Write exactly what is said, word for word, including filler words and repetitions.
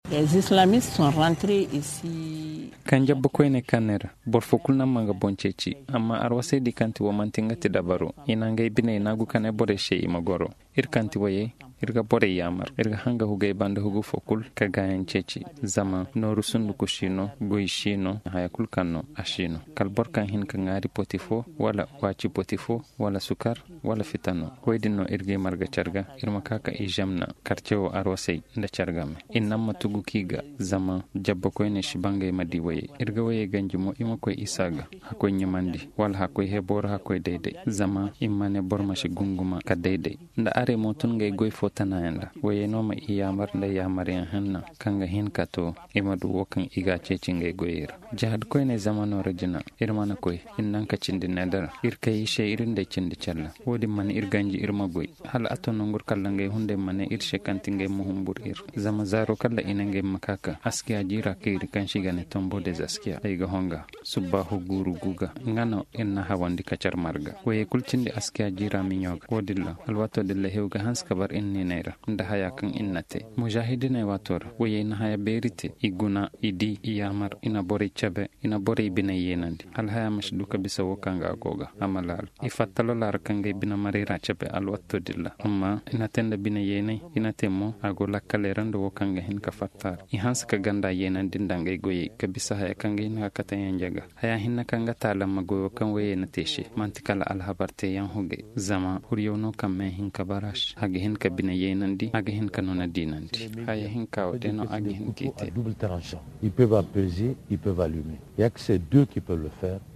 Les islamistes sont rentrés ici. Kan jabba koy ne kanera bor fokul na manga bonceci amma arwase di kanti wo mantinga ti dabaru ina ngay bine nagu kane bore shey magoro ir kanti waye irga bore yamar irga hanga hugay banda hugu fokul ka gayan ceci zama noru sundu kushino goyshino hayakul kanno ashino kal bor kan hin ka ngari potifo wala wachi potifo wala sukar wala fitano koydinno irge marga charga irma kaka i jamna karcewo arwase nda chargame innamma tugu kiga zama jabba koy ne shibangay madi waye irga waye ganjimo ima koy isaga hakoy nyamandi wala hakoy hebor hakoy deede zama imane bormashi gunguma ka deede nda are motun ngay goy fotana yanda waye noma iyamar nda yamar yan hanna kanga hin kato imadu wokan iga ceci ngay goyira jahad koy ne zamano rajina irmana koy innan ka cindi nadar irka yishe irin da cindi challa wodi man irganji irma goy hal atono ngur kala ngay hunde mane irshe kanti ngay muhumbur ir zama zaro kala ina ngay makaka aski ajira kiri kan shigane tombo des askia ayga honga subahu guru guga ngano inna hawandi kacar marga waye kulcindi askia jira minyoga wodilla alwato dilla hewga hans kabar inni naira nda haya kan innate mujahidine wator waye na haya berite iguna idi iyamar ina bori chabe ina bori bina yenandi hal haya mashduka bisa wokanga goga amalal ifattalo lar kangay bina marira chabe alwato dilla amma ina tenda bina yene ina temo ago lakkale rando wokanga hin ka fattar i hans ka ganda yenandi ndangay goye kabisa haya kanga ina kata yanjaga haya hinna kanga tala magoyo kan waye na teshe mantikala alhabarte yan huge zama huryono kamme hin kabarash hage hin kabina yenandi hage hin kanona dinandi haya hin kawdeno age hin kite double tranchant. Ils peuvent apaiser, ils peuvent allumer. Il y a que ces deux qui peuvent le faire.